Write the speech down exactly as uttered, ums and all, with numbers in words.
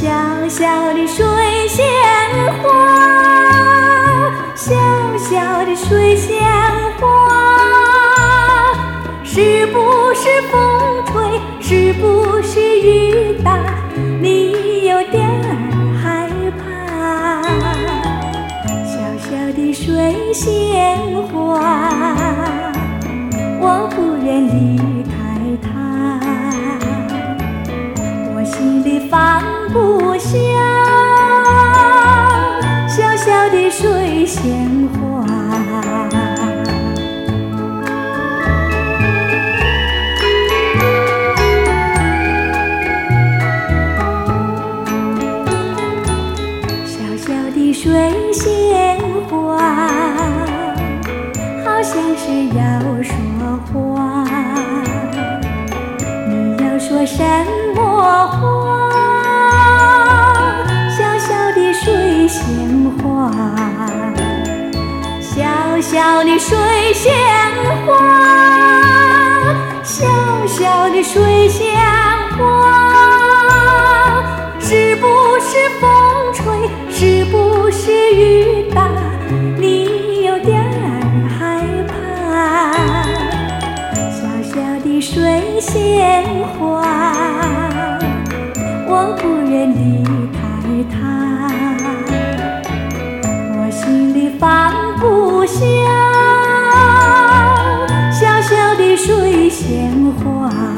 小小的水仙花，小小的水仙花，是不是风吹，是不是雨打，你有点儿害怕。小小的水仙花，我不愿离开它，我心里放不下小小的水仙花。小小的水仙花，好像是要说话，你要说什么话？小小的水仙花，小小的水仙花，小小的水仙花，是不是风吹，是不是雨打，你有点儿害怕。小小的水仙花，我不愿离开它，我心里放不下小小的水仙花。